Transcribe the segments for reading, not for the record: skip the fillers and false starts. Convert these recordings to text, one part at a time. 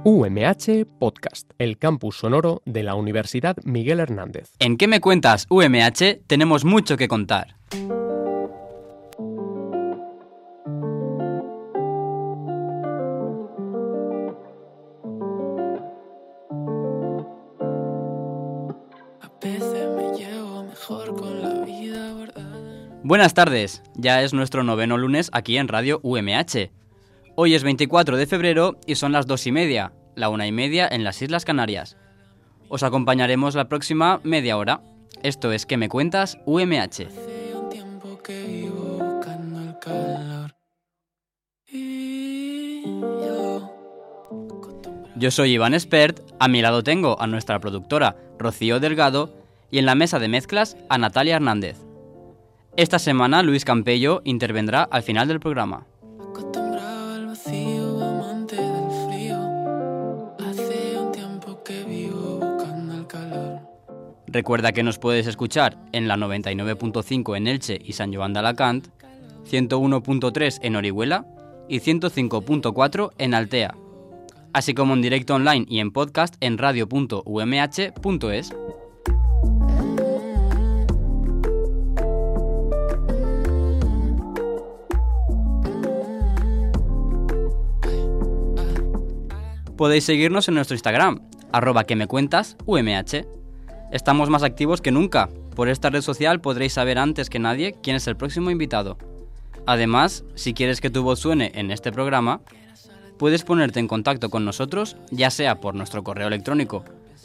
UMH Podcast, el campus sonoro de la Universidad Miguel Hernández. En ¿Qué me cuentas, UMH? Tenemos mucho que contar. Buenas tardes, ya es nuestro noveno lunes aquí en Radio UMH. Hoy es 24 de febrero y son las 2:30, la 1:30 en las Islas Canarias. Os acompañaremos la próxima media hora. Esto es ¿Qué me cuentas, UMH? Yo soy Iván Espert, a mi lado tengo a nuestra productora Rocío Delgado y en la mesa de mezclas a Natalia Hernández. Esta semana Luis Campello intervendrá al final del programa. Recuerda que nos puedes escuchar en la 99.5 en Elche y San Joan de Alacant, 101.3 en Orihuela y 105.4 en Altea, así como en directo online y en podcast en radio.umh.es. Podéis seguirnos en nuestro Instagram, @quemecuentasumh. Estamos más activos que nunca. Por esta red social podréis saber antes que nadie quién es el próximo invitado. Además, si quieres que tu voz suene en este programa, puedes ponerte en contacto con nosotros, ya sea por nuestro correo electrónico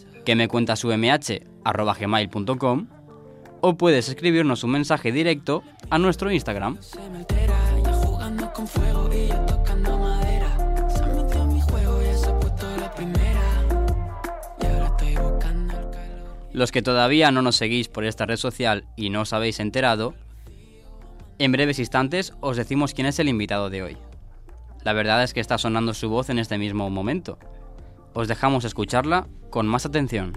quemecuentasumh@gmail.com o puedes escribirnos un mensaje directo a nuestro Instagram. Los que todavía no nos seguís por esta red social y no os habéis enterado, en breves instantes os decimos quién es el invitado de hoy. La verdad es que está sonando su voz en este mismo momento. Os dejamos escucharla con más atención.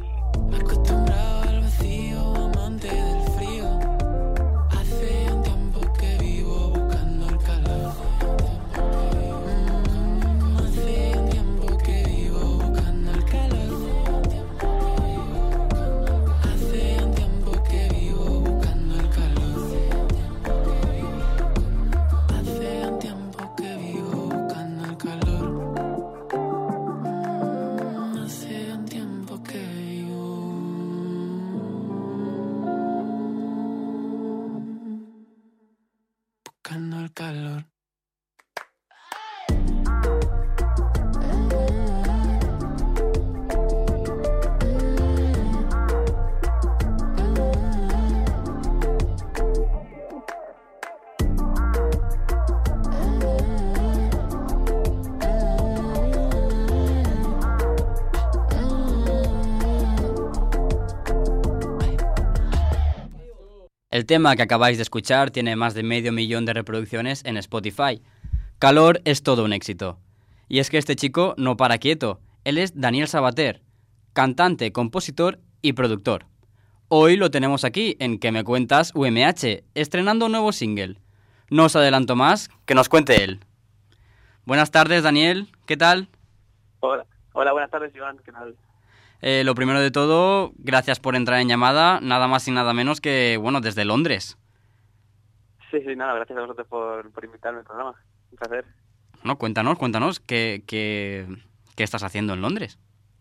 El tema que acabáis de escuchar tiene más de 500.000 de reproducciones en Spotify. Calor es todo un éxito. Y es que este chico no para quieto. Él es Daniel Sabater, cantante, compositor y productor. Hoy lo tenemos aquí en ¿Qué me cuentas, UMH? Estrenando un nuevo single. No os adelanto más, que nos cuente él. Buenas tardes, Daniel. ¿Qué tal? Hola, buenas tardes, Iván. ¿Qué tal? Lo primero de todo, gracias por entrar en llamada, nada más y nada menos que, desde Londres. Sí, nada, gracias a vosotros por invitarme al programa. Un placer. No, cuéntanos, ¿qué estás haciendo en Londres?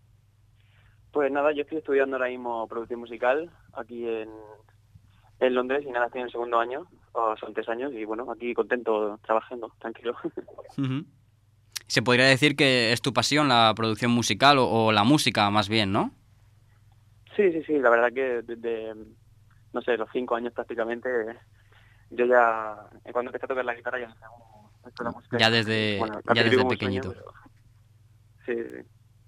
Pues nada, yo estoy estudiando ahora mismo producción musical aquí en Londres y nada, estoy en el segundo año, o son 3 años, y bueno, aquí contento, trabajando, tranquilo. Uh-huh. Se podría decir que es tu pasión la producción musical o la música más bien, ¿no? Sí, la verdad que desde, no sé, los 5 años prácticamente, yo ya, cuando empecé a tocar la guitarra ya no sé la música. Ya desde pequeñito. Sueño, pero... Sí.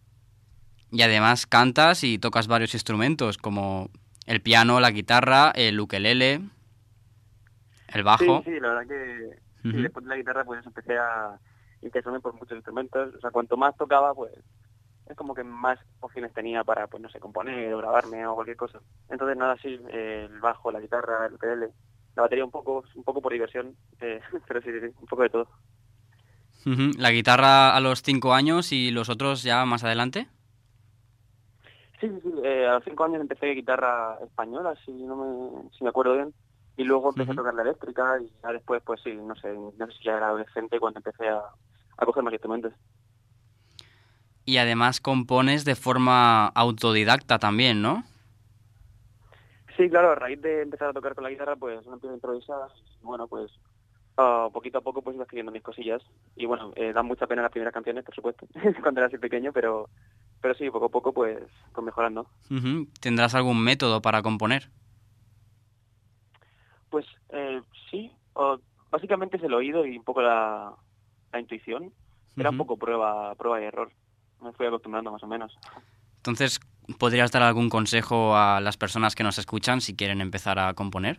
Y además cantas y tocas varios instrumentos como el piano, la guitarra, el ukelele, el bajo. Sí, la verdad que Uh-huh. sí, después de la guitarra pues empecé a interesarme por muchos instrumentos. O sea, cuanto más tocaba, pues es como que más opciones tenía para, pues no sé, componer o grabarme o cualquier cosa. Entonces nada, sí, el bajo, la guitarra, el ukelele, la batería un poco por diversión, pero sí, un poco de todo. Ujú. ¿La guitarra a los 5 años y los otros ya más adelante? Sí, sí, sí. A los 5 años empecé guitarra española, si me acuerdo bien. Y luego empecé a Ujú. tocar la eléctrica y ya después, pues sí, no sé si ya era adolescente cuando empecé a coger más instrumentos. Y además compones de forma autodidacta también, ¿no? Sí, claro, a raíz de empezar a tocar con la guitarra, pues uno empieza a improvisar y bueno, pues poquito a poco pues iba escribiendo mis cosillas. Y bueno, dan mucha pena las primeras canciones, por supuesto, cuando era así pequeño, pero sí, poco a poco pues mejorando. Ujú. ¿Tendrás algún método para componer? Pues sí, básicamente es el oído y un poco la intuición. Era un Ujú. poco prueba y error. Me fui acostumbrando más o menos. Entonces, ¿podrías dar algún consejo a las personas que nos escuchan si quieren empezar a componer?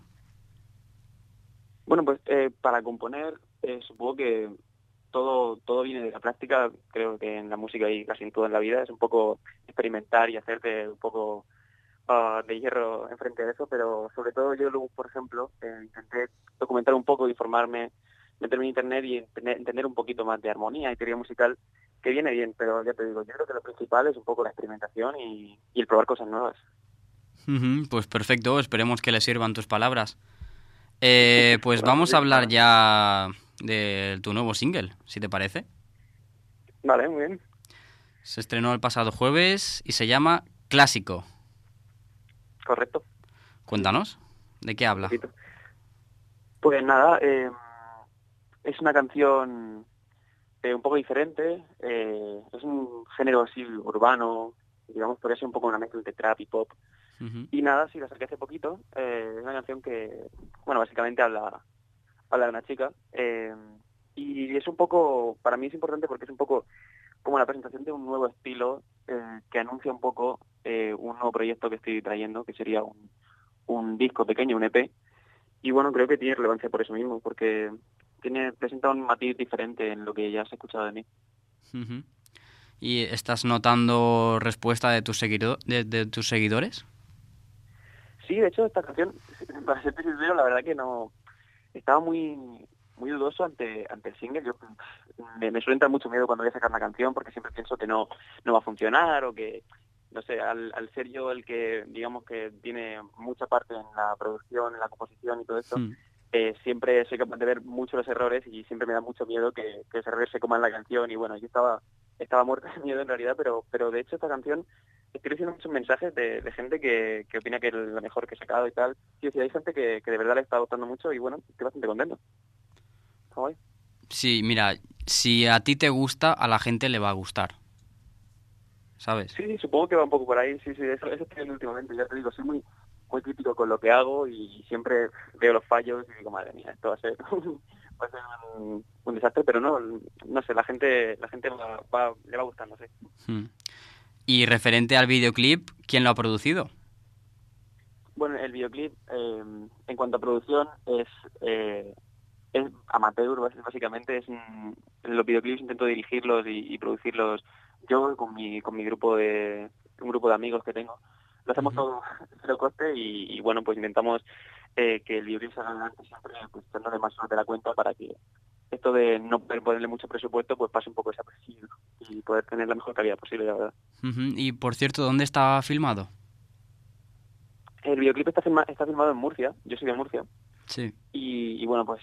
Bueno, pues para componer, supongo que todo viene de la práctica. Creo que en la música y casi en todo en la vida es un poco experimentar y hacerte un poco de hierro enfrente de eso, pero sobre todo yo luego, por ejemplo, intenté documentar un poco, informarme, meterme en internet y entender un poquito más de armonía y teoría musical, que viene bien, pero ya te digo, yo creo que lo principal es un poco la experimentación y el probar cosas nuevas. Ujú. Pues perfecto, esperemos que les sirvan tus palabras. Pues Bueno, vamos a sí, hablar nada. ya de tu nuevo single, si te parece. Vale, muy bien, Se estrenó el pasado jueves y se llama Clásico. correcto. Sí, sí, Cuéntanos, ¿de qué un habla? poquito. Pues nada, es una canción un poco diferente, es un género así urbano, digamos, podría ser un poco una mezcla entre trap y pop. Ujú. Y nada, sí, la saqué hace poquito. Es una canción que, bueno, básicamente habla de una chica. Y es un poco, para mí es importante porque es un poco como la presentación de un nuevo estilo que anuncia un poco un nuevo proyecto que estoy trayendo, que sería un disco pequeño, un EP. Y bueno, creo que tiene relevancia por eso mismo, porque presenta un matiz diferente en lo que ya has escuchado de mí. Ujú. ¿Y estás notando respuesta de de tus seguidores? Sí, de hecho, esta canción, para ser sincero, la verdad que no, estaba muy dudoso ante el single. Yo me suele entrar mucho miedo cuando voy a sacar una canción porque siempre pienso que no va a funcionar o que, no sé, al ser yo el que, digamos que tiene mucha parte en la producción, en la composición y todo esto, Hmm. siempre soy capaz de ver muchos los errores y siempre me da mucho miedo que esos errores se coman la canción y bueno, yo estaba muerto de miedo en realidad, pero de hecho esta canción estoy recibiendo muchos mensajes de gente que opina que es la mejor que he sacado y tal. Sí, sí, hay gente que de verdad le está gustando mucho y bueno, estoy bastante contento. Está guay. Sí, mira, si a ti te gusta, a la gente le va a gustar, ¿sabes? Sí, sí, supongo que va un poco por ahí, sí, sí, eso estoy viendo últimamente, ya te digo, soy muy crítico con lo que hago y siempre veo los fallos y digo, madre mía, esto va a ser un desastre, pero no sé, la gente le va gustando, sí. Hmm. Y referente al videoclip, ¿quién lo ha producido? Bueno, el videoclip, en cuanto a producción, es amateur, básicamente. Los videoclips intento dirigirlos y producirlos yo con mi un grupo de amigos que tengo. Lo hacemos Ujú. todo a cero coste y bueno, pues intentamos que el videoclip salga adelante siempre pues echándole más horas de la cuenta para que esto de no poder ponerle mucho presupuesto pues pase un poco desapercibido y poder tener la mejor calidad posible, la verdad. Ujú. Y por cierto, ¿dónde está filmado? El videoclip está filmado en Murcia, yo soy de Murcia. Sí. Y bueno, pues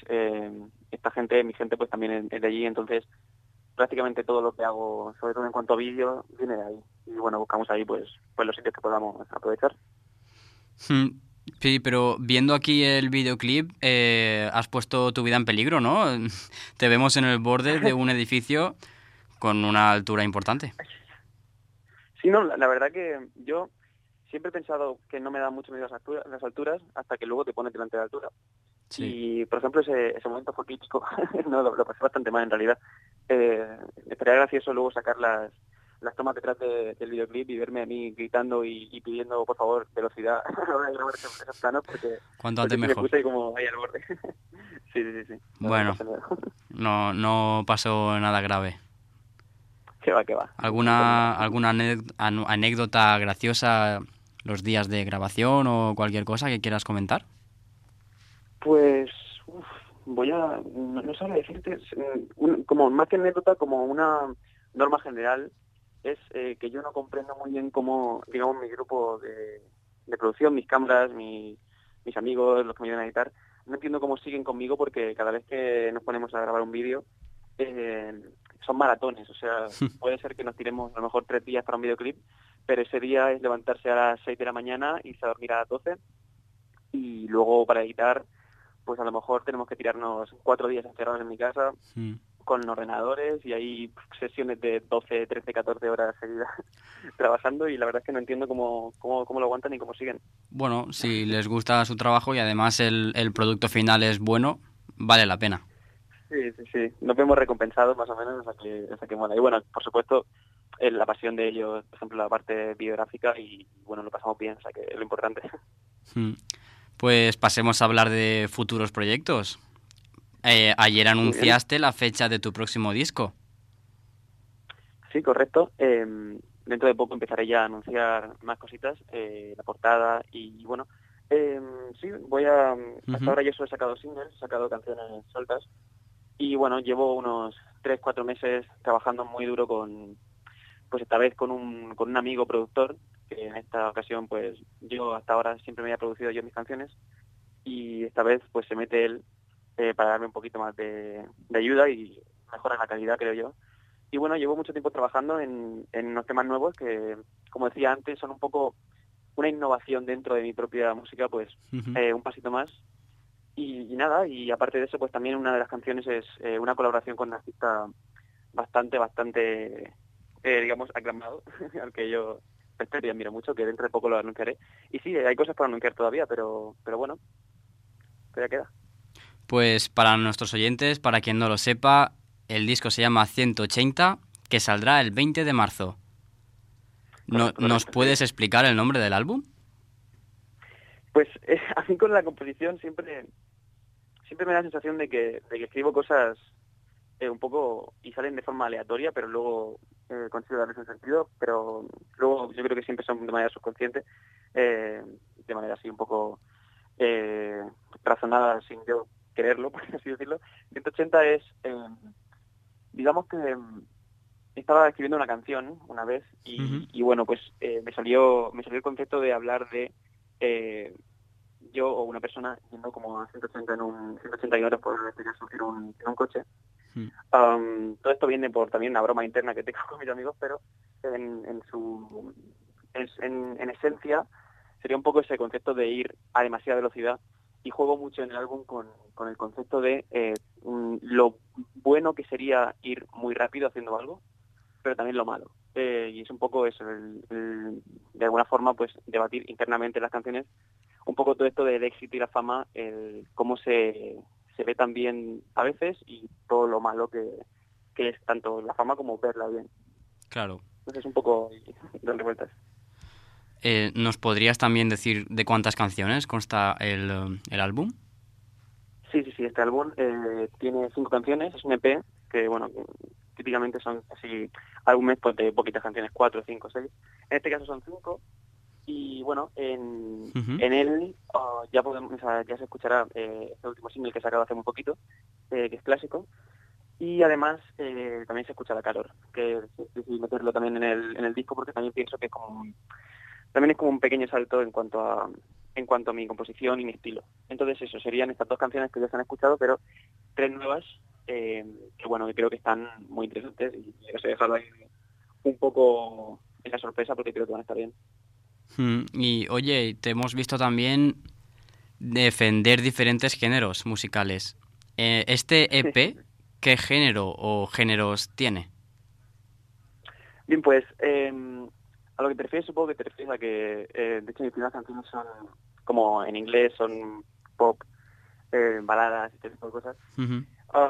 mi gente, pues también es de allí, entonces prácticamente todo lo que hago, sobre todo en cuanto a vídeo, viene de ahí. Y bueno, buscamos ahí pues los sitios que podamos aprovechar. Hmm. Sí, pero viendo aquí el videoclip, has puesto tu vida en peligro, ¿no? Te vemos en el borde de un edificio con una altura importante. Sí, no, la verdad que yo siempre he pensado que no me da mucho miedo las alturas hasta que luego te pones delante de la altura. Sí. Y, por ejemplo, ese momento fue crítico. No, lo pasé bastante mal, en realidad. Estaría gracioso luego sacar las tomas detrás del videoclip y verme a mí gritando y pidiendo, por favor, velocidad a la hora de grabar esos planos, Cuanto porque antes sí me mejor. puse ahí como ahí al borde. Sí, sí, sí, sí. No Bueno, pasa nada. no pasó nada grave. Que va. No pasa nada. ¿Alguna anécdota graciosa los días de grabación o cualquier cosa que quieras comentar? Pues, uf, No sabría decirte, como más que anécdota, como una norma general, es que yo no comprendo muy bien cómo, digamos, mi grupo de producción, mis cámaras, mis amigos, los que me ayudan a editar, no entiendo cómo siguen conmigo porque cada vez que nos ponemos a grabar un vídeo, eh, son maratones, o sea, puede ser que nos tiremos a lo mejor 3 días para un videoclip, pero ese día es levantarse a las 6 de la mañana, irse a dormir a las 12 y luego para editar pues a lo mejor tenemos que tirarnos 4 días encerrados en mi casa Mm. con ordenadores y hay sesiones de 12, 13, 14 horas seguidas trabajando y la verdad es que no entiendo cómo lo aguantan y cómo siguen. Bueno, si les gusta su trabajo y además el producto final es bueno, vale la pena. Sí, sí, sí. Nos vemos recompensados más o menos, o sea que bueno. Y bueno, por supuesto, la pasión de ellos, por ejemplo, la parte videográfica y bueno, lo pasamos bien, o sea que es lo importante. Mm. Pues pasemos a hablar de futuros proyectos. Ayer Muy bien. anunciaste la fecha de tu próximo disco. Sí, correcto. Dentro de poco empezaré ya a anunciar más cositas, la portada y bueno, eh, sí, hasta Ujú. ahora yo solo he sacado singles, he sacado canciones sueltas y bueno, llevo unos 3, 4 meses trabajando muy duro pues esta vez con un amigo productor, que en esta ocasión pues yo hasta ahora siempre me había producido yo mis canciones y esta vez pues se mete él para darme un poquito más de ayuda y mejora la calidad, creo yo. Y bueno, llevo mucho tiempo trabajando en unos temas nuevos que, como decía antes, son un poco una innovación dentro de mi propia música, pues Ujú. un pasito más. Y nada, y aparte de eso, pues también una de las canciones es una colaboración con un artista bastante, digamos, aclamado, al que yo respeto y admiro mucho, que dentro de poco lo anunciaré. Y sí, hay cosas por anunciar todavía, pero bueno, todavía queda. Pues para nuestros oyentes, para quien no lo sepa, el disco se llama 180, que saldrá el 20 de marzo. Correcto, ¿Nos correcto, sí. puedes explicar el nombre del álbum? Pues a mí con la composición siempre me da la sensación de que escribo cosas un poco y salen de forma aleatoria, pero luego consigo darles un sentido, pero luego yo creo que siempre son de manera subconsciente, eh, de manera así un poco eh, razonada sin yo quererlo, por así decirlo. 180 es, digamos que estaba escribiendo una canción una vez Ujú. y bueno, pues me salió el concepto de hablar de yo o una persona yendo como a 180 180 kilómetros por hora, en este caso, en un coche. Mm. Todo esto viene por también una broma interna que tengo con mis amigos, pero en esencia sería un poco ese concepto de ir a demasiada velocidad y juego mucho en el álbum con el concepto de lo bueno que sería ir muy rápido haciendo algo, pero también lo malo. Y es un poco eso, de alguna forma, pues debatir internamente las canciones un poco todo esto del éxito y la fama, cómo se ve también a veces y todo lo malo que es tanto la fama como verla bien. Claro. Entonces un poco dándole vueltas. ¿Nos podrías también decir de cuántas canciones consta el álbum? Sí, sí, sí, este álbum tiene 5 canciones, es un EP que, bueno, típicamente son así álbumes pues, de poquitas canciones, 4, 5, 6. En este caso son 5 y bueno, Ujú. en él ya podemos, o sea, ya se escuchará este último single que he sacado hace muy poquito, que es clásico. Y además también se escucha la calor, que es difícil meterlo también en el disco porque también pienso que también es como un pequeño salto en cuanto a mi composición y mi estilo. Entonces eso, serían estas 2 canciones que ya se han escuchado, pero 3 nuevas, que bueno, que creo que están muy interesantes y os he dejado ahí un poco en la sorpresa porque creo que van a estar bien. Y oye, te hemos visto también defender diferentes géneros musicales. ¿Este EP qué género o géneros tiene? Bien, pues a lo que te refieres, supongo que te refieres a que, de hecho, mis primeras canciones son como en inglés, son pop, baladas y este tipo de cosas. Ujú.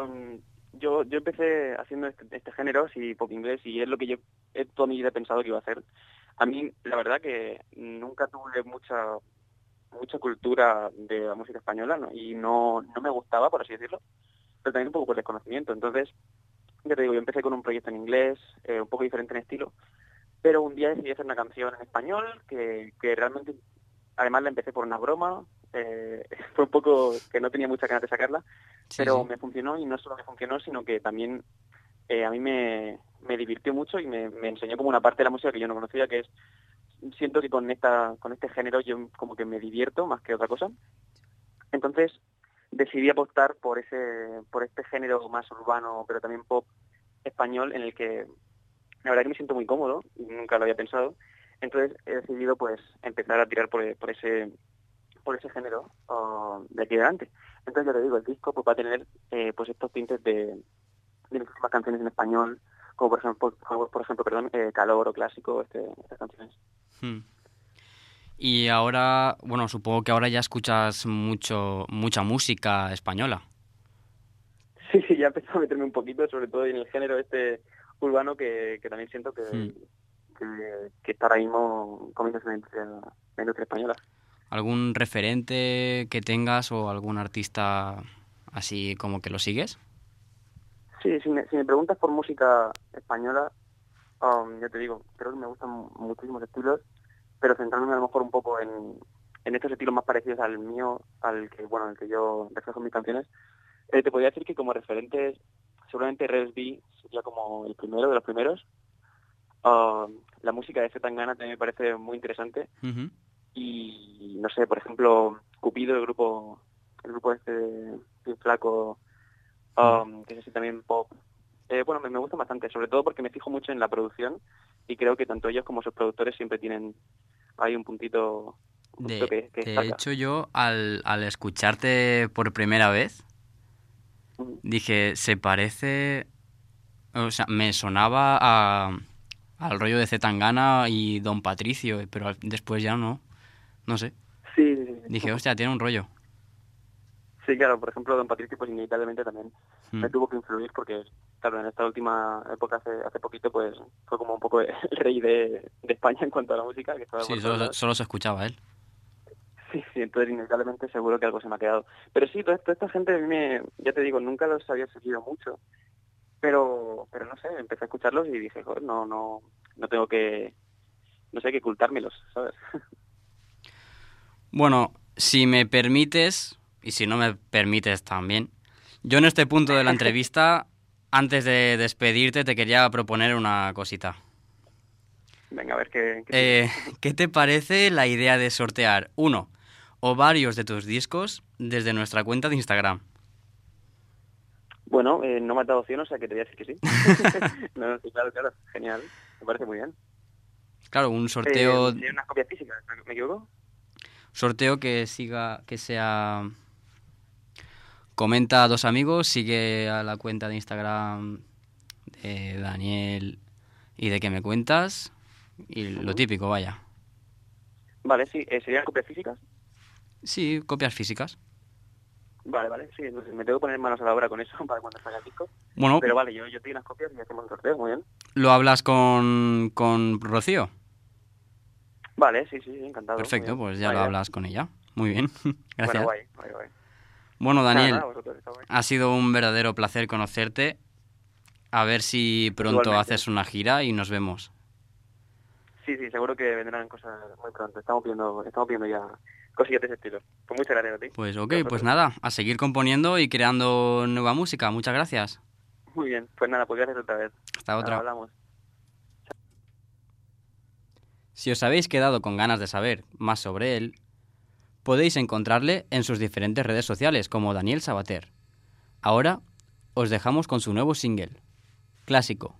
Yo empecé haciendo este género, sí, pop inglés, y es lo que yo toda mi vida he pensado que iba a hacer. A mí, la verdad que nunca tuve mucha cultura de la música española, ¿no? Y no me gustaba, por así decirlo, pero también un poco por desconocimiento. Entonces, ya te digo, yo empecé con un proyecto en inglés, un poco diferente en estilo, pero un día decidí hacer una canción en español que realmente, además la empecé por una broma, fue un poco que no tenía muchas ganas de sacarla, Sí, pero sí. me funcionó, y no solo me funcionó, sino que también a mí me divirtió mucho y me enseñó como una parte de la música que yo no conocía, que es, siento que con este género yo como que me divierto más que otra cosa. Entonces decidí apostar por este género más urbano, pero también pop español, en el que la verdad que me siento muy cómodo, y nunca lo había pensado. Entonces he decidido pues empezar a tirar por ese género de aquí adelante. Entonces ya te digo, el disco pues va a tener pues estos tintes de mis últimas canciones en español, como por ejemplo, Calor o Clásico, estas canciones. Hmm. Y ahora, bueno, supongo que ahora ya escuchas mucha música española. Sí, ya empezó a meterme un poquito, sobre todo en el género urbano, que también siento que está ahora mismo comiéndose la industria española. ¿Algún referente que tengas o algún artista así como que lo sigues? Sí, si me preguntas por música española, ya te digo, creo que me gustan muchísimos estilos, pero centrándome a lo mejor un poco en estos estilos más parecidos al mío, al que yo reflejo en mis canciones, te podría decir que como referentes, seguramente Res B sería como el primero de los primeros. La música de Zetangana también me parece muy interesante. Uh-huh. Y no sé, por ejemplo, Cupido, el grupo bien flaco, que es así también pop. Bueno, me gustan bastante, sobre todo porque me fijo mucho en la producción, y creo que tanto ellos como sus productores siempre tienen ahí un puntito que De destaca. hecho, yo al escucharte por primera vez, dije, se parece... O sea, me sonaba al rollo de Zetangana y Don Patricio, pero después ya no sé. Sí. Dije, hostia, tiene un rollo. Sí, claro, por ejemplo, Don Patricio pues inevitablemente también me tuvo que influir, porque claro, en esta última época, hace poquito, pues fue como un poco el rey de España en cuanto a la música, que estaba Sí, por todos lados. solo se escuchaba él. Sí, entonces inevitablemente seguro que algo se me ha quedado. Pero sí, toda esta gente a mí ya te digo, nunca los había seguido mucho, pero no sé, empecé a escucharlos y dije, joder, no tengo que, no sé, que ocultármelos, ¿sabes? Bueno, si me permites, y si no me permites también, yo en este punto de la entrevista, antes de despedirte, te quería proponer una cosita. Venga, a ver qué ¿Qué te parece la idea de sortear uno o varios de tus discos desde nuestra cuenta de Instagram? Bueno, no me has dado opción, o sea que te voy a decir que sí. No, sí, claro, genial, me parece muy bien. Claro, un sorteo... ¿Tiene unas copias físicas, me equivoco? Sorteo que sea... Comenta a 2 amigos, sigue a la cuenta de Instagram de Daniel y de que me cuentas, y lo típico, vaya. Vale, sí, ¿serían copias físicas? Sí, copias físicas. Vale, sí, entonces me tengo que poner manos a la obra con eso para cuando salga el disco. Bueno, Pero vale, yo tengo unas copias y hacemos un sorteo, muy bien. ¿lo hablas con Rocío? Vale, sí, encantado. Perfecto, pues ya lo hablas con ella. Muy bien, gracias. Bueno, guay. Bueno, Daniel, Nada, vosotros, está guay. ha sido un verdadero placer conocerte. A ver si pronto Igualmente. haces una gira y nos vemos. Sí, seguro que vendrán cosas muy pronto. Estamos viendo ya cosillas de ese estilo. Pues muchas gracias a ti. Pues ok, pues nada, a seguir componiendo y creando nueva música. Muchas gracias. Muy bien, pues nada, pues gracias otra vez. Hasta otra. Ahora hablamos. Si os habéis quedado con ganas de saber más sobre él, podéis encontrarle en sus diferentes redes sociales como Daniel Sabater. Ahora os dejamos con su nuevo single, Clásico.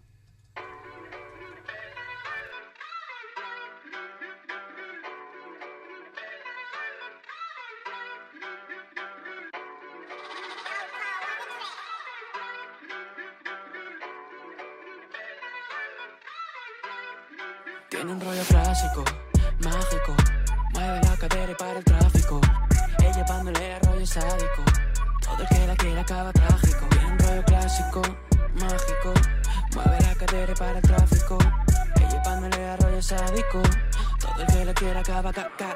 Tiene un rollo clásico, mágico, mueve la cadera y para el tráfico, ella llevándole a rollo sádico, todo el que la quiere acaba trágico. Tiene un rollo clásico, mágico, mueve la cadera y para el tráfico, ella llevándole a rollo sádico, todo el que la quiere acaba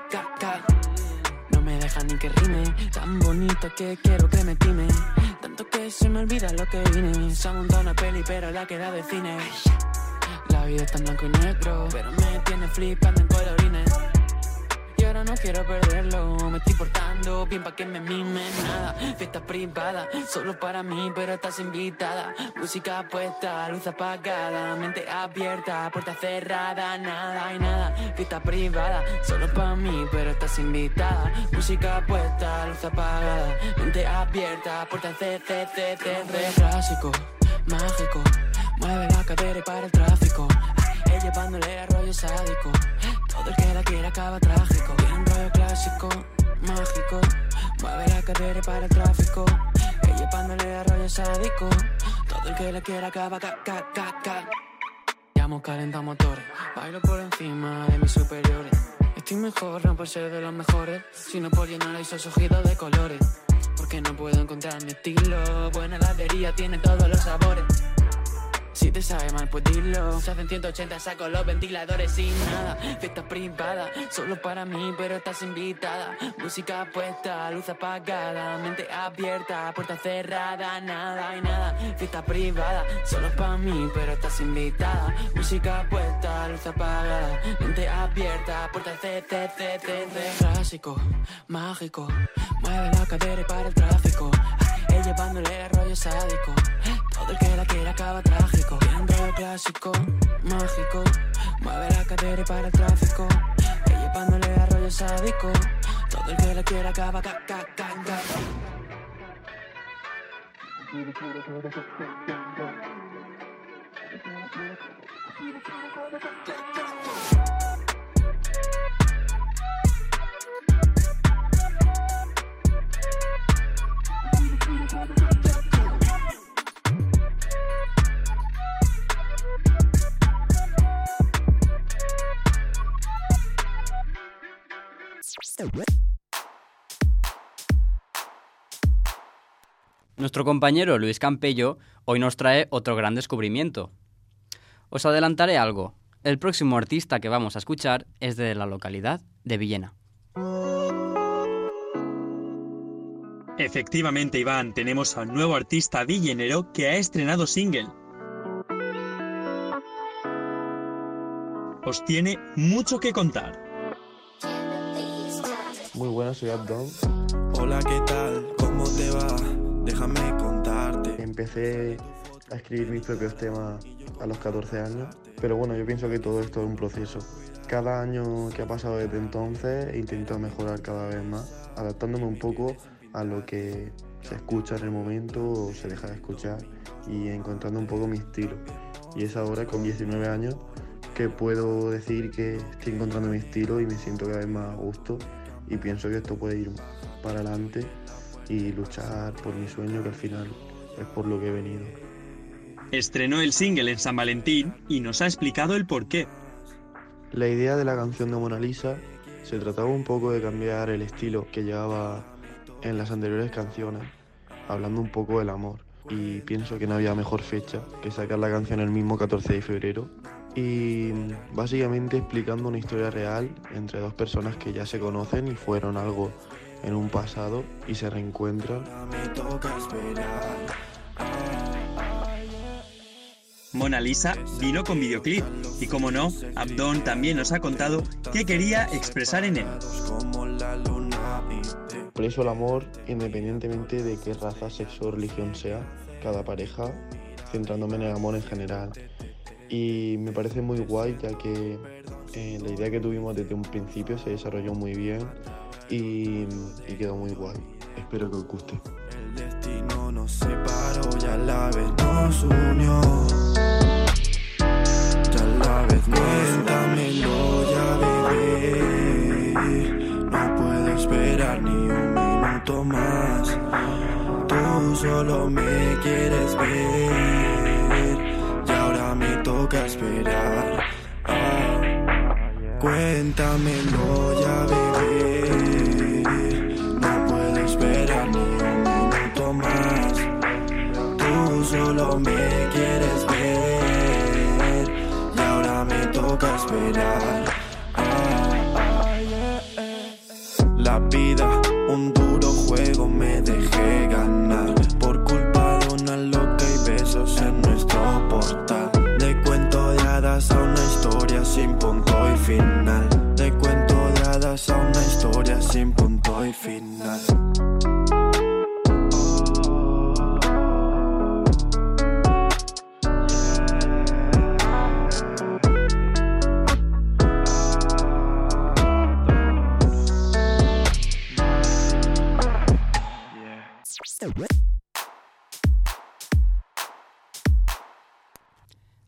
No me deja ni que rime, tan bonito que quiero que me time, tanto que se me olvida lo que vine, se ha montado una peli pero la queda de cine. La vida está en blanco y negro, pero me tiene flipando en colorines. Yo ahora no quiero perderlo. Me estoy portando bien pa' que me mimen. Nada, fiesta privada, solo para mí, pero estás invitada. Música puesta, luz apagada, mente abierta, puerta cerrada. Nada y nada, fiesta privada, solo para mí, pero estás invitada. Música puesta, luz apagada, mente abierta, puerta cerrada. Clásico, mágico, mueve la cadera y para el tráfico. Ella llevándole a rollo sádico, todo el que la quiera acaba trágico. Bien rollo clásico, mágico, mueve la cadera y para el tráfico. Ella llevándole a rollo sádico, todo el que la quiera acaba Llamo, calenta motores, bailo por encima de mis superiores. Estoy mejor, no por ser de los mejores, sino por llenar esos ojitos de colores. Porque no puedo encontrar mi estilo, buena heladería tiene todos los sabores. Si te sabe mal, pues dilo. Se hacen 180, saco los ventiladores sin nada. Fiesta privada, solo para mí, pero estás invitada. Música puesta, luz apagada, mente abierta, puerta cerrada. Nada y nada, fiesta privada, solo para mí, pero estás invitada. Música puesta, luz apagada, mente abierta, puerta cerrada. Clásico, mágico, mueve la cadera y para el tráfico. Ella llevándole rollo sádico, todo el que la quiera acaba trágico. Bien rollo clásico, mágico, mueve la cadera y para el tráfico. Ella llevándole rollo sádico, todo el que la quiera acaba Nuestro compañero Luis Campello hoy nos trae otro gran descubrimiento. Os adelantaré algo. El próximo artista que vamos a escuchar es de la localidad de Villena. Efectivamente, Iván, tenemos a un nuevo artista villenero que ha estrenado single. Os tiene mucho que contar. Muy buenas, soy Abdon. Hola, ¿qué tal? ¿Cómo te va? Déjame contarte. Empecé a escribir mis propios temas a los 14 años, pero bueno, yo pienso que todo esto es un proceso. Cada año que ha pasado desde entonces he intentado mejorar cada vez más, adaptándome un poco a lo que se escucha en el momento o se deja de escuchar y encontrando un poco mi estilo. Y es ahora, con 19 años, que puedo decir que estoy encontrando mi estilo y me siento cada vez más a gusto y pienso que esto puede ir para adelante y luchar por mi sueño, que al final es por lo que he venido. Estrenó el single en San Valentín y nos ha explicado el porqué. La idea de la canción de Mona Lisa se trataba un poco de cambiar el estilo que llevaba en las anteriores canciones, hablando un poco del amor. Y pienso que no había mejor fecha que sacar la canción el mismo 14 de febrero. Y básicamente explicando una historia real entre dos personas que ya se conocen y fueron algo en un pasado y se reencuentran. Mona Lisa vino con videoclip y, como no, Abdon también nos ha contado qué quería expresar en él. Por eso el amor, independientemente de qué raza, sexo o religión sea, cada pareja, centrándome en el amor en general. Y me parece muy guay, ya que la idea que tuvimos desde un principio se desarrolló muy bien y quedó muy guay. Espero que os guste. El destino nos separó y a la vez nos unió. Ya a la vez cuéntamelo ya, bebé. No puedo esperar ni un minuto más. Tú solo me quieres ver y ahora me toca esperar. Cuéntamelo ya, bebé. No puedo esperar ni un minuto más. Tú solo me quieres ver y ahora me toca esperar. La vida, un duro juego, me dejé ganar por culpa de una loca y besos en nuestro portal. De cuento de hadas a una historia sin punto y final. De cuento de hadas a una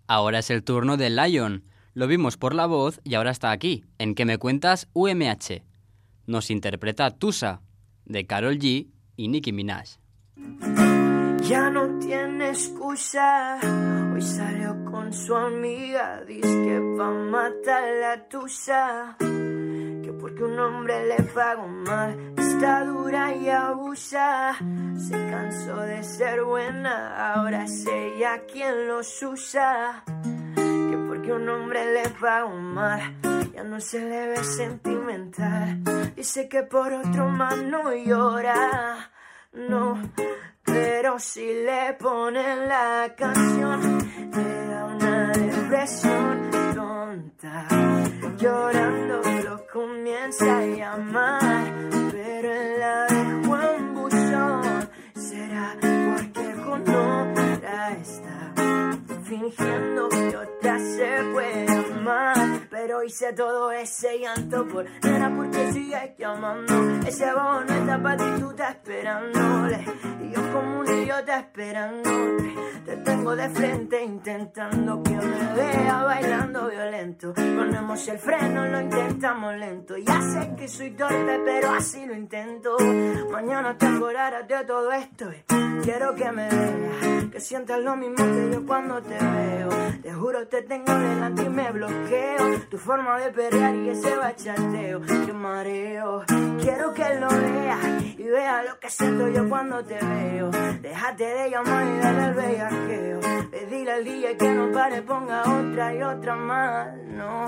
Ahora es el turno de Lion. Lo vimos por La Voz y ahora está aquí, en ¿Qué me cuentas? UMH. Nos interpreta Tusa, de Karol G y Nicki Minaj. Ya no tiene excusa, hoy salió con su amiga, dice que va a matar la tusa, que porque un hombre le pagó mal, está dura y abusa, se cansó de ser buena, ahora es ella quien los usa, que porque un hombre le pagó mal, ya no se le ve sentimental, dice que por otro más no llora, no. Pero si le ponen la canción, le da una depresión tonta. Llorando lo comienza a llamar, pero él la dejó en buzón. Será porque con otra está fingiendo que otra se puede amar. Pero hice todo ese llanto por nena porque sigues llamando. Ese bobo no está para ti, tú estás esperándole. Y yo como un idiota esperándote. Te tengo de frente intentando que me vea bailando violento. Ponemos el freno, lo intentamos lento. Ya sé que soy torpe, pero así lo intento. Mañana te acordarás de todo esto. Quiero que me veas, que sientas lo mismo que yo cuando te veo. Te juro te tengo delante y me bloqueo. Tu forma de perrear y ese bachateo, te mareo. Quiero que lo veas y vea lo que siento yo cuando te veo. Déjate de llamar y dale al bellaqueo. Dile al DJ que no pare, ponga otra y otra más, no.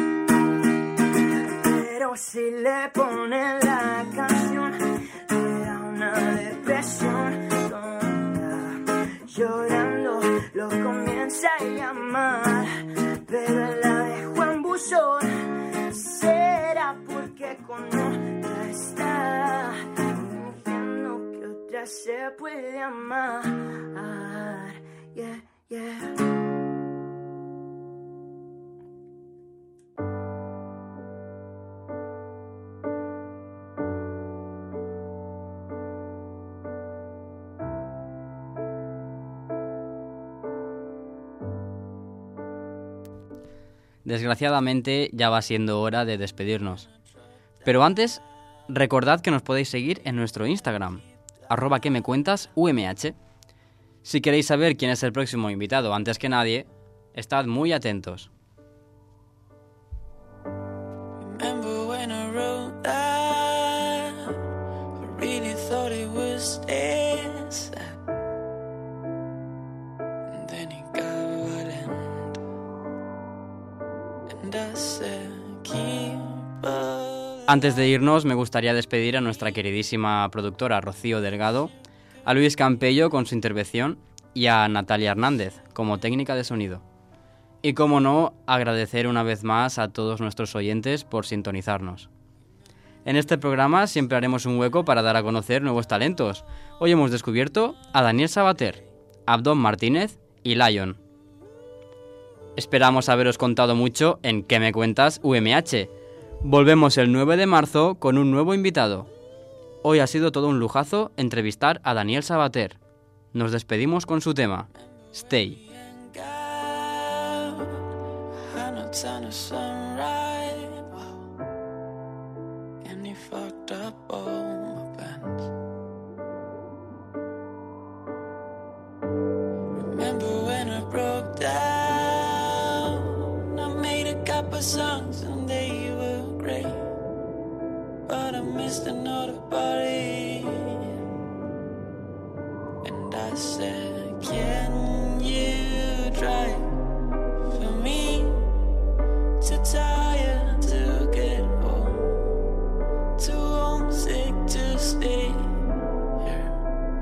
Pero si le ponen la canción, le da una depresión tonta. Llorando lo comienza a llamar, pero él la dejó en buzón. Será porque con otra está fingiendo que otra se puede amar. Yeah, yeah. Desgraciadamente ya va siendo hora de despedirnos. Pero antes, recordad que nos podéis seguir en nuestro Instagram, @quemecuentasumh. Si queréis saber quién es el próximo invitado antes que nadie, estad muy atentos. Antes de irnos, me gustaría despedir a nuestra queridísima productora Rocío Delgado, a Luis Campello con su intervención y a Natalia Hernández como técnica de sonido. Y como no, agradecer una vez más a todos nuestros oyentes por sintonizarnos. En este programa siempre haremos un hueco para dar a conocer nuevos talentos. Hoy hemos descubierto a Daniel Sabater, Abdón Martínez y Lion. Esperamos haberos contado mucho en ¿Qué me cuentas? UMH. Volvemos el 9 de marzo con un nuevo invitado. Hoy ha sido todo un lujazo entrevistar a Daniel Sabater. Nos despedimos con su tema, Stay. Songs and they were great, but I missed another party. And I said, can you drive for me? Too tired to get home, too homesick to stay here.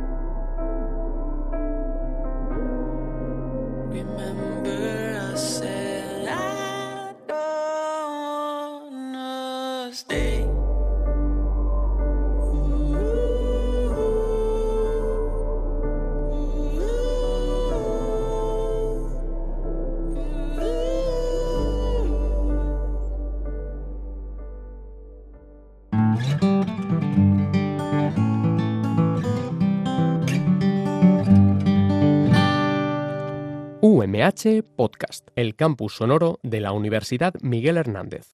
Remember I said stay. UMH Podcast, el campus sonoro de la Universidad Miguel Hernández.